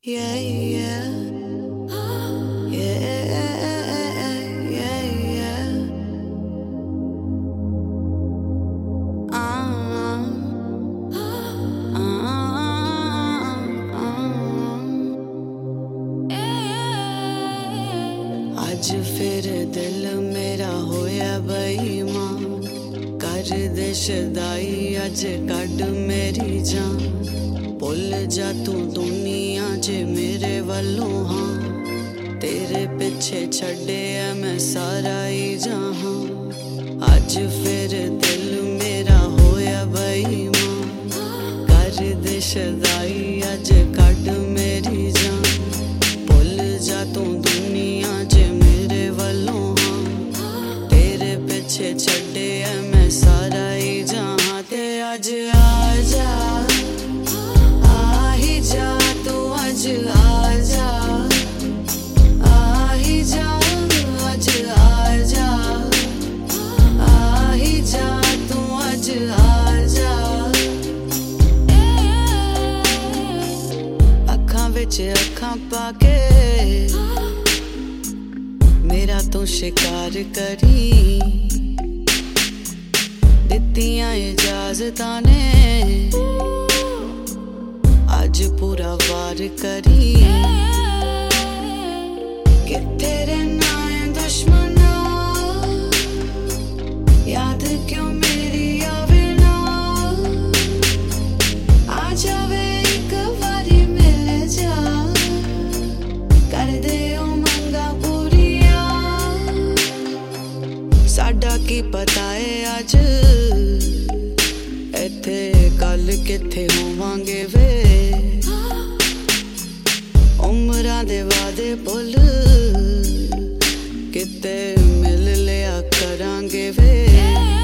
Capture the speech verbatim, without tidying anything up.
Yeah, yeah, yeah, yeah, yeah. Uh, uh, uh. आज फिर दिल मेरा होया बेईमान, कर दे शदाई अज कड मेरी जान। भुल जा तू दुनिया जे मेरे वल्लों हाँ, तेरे पिछे छड़े है मैं सारा ही जहां। अज फिर दिल मेरा होया बेईमान, कर दे शदाई अज कड मेरी जान। भुल जा तू दुनिया जे मेरे वल्लों हाँ, तेरे पिछे छड़े है मैं सारा ही जहां। ते अज आ जा जा तू अज आजा, आ ही जा अज आजा, आ ही जा तू अज आजा। अखां विच अखां पाके मेरा तू शिकार करी, दित्तियां इजाजतां ने आज पूरा वार करी। कि तेरे नाए दुश्मना याद क्यों मेरी आवे ना, आ जावे एक बारी मिल जा, कर दे ओ मंगा पूरिया। साडा की पता है अज इत्थे कल किथे होवांगे वे, उमरां दे वादे भुल किते मिल लिया करांगे वे।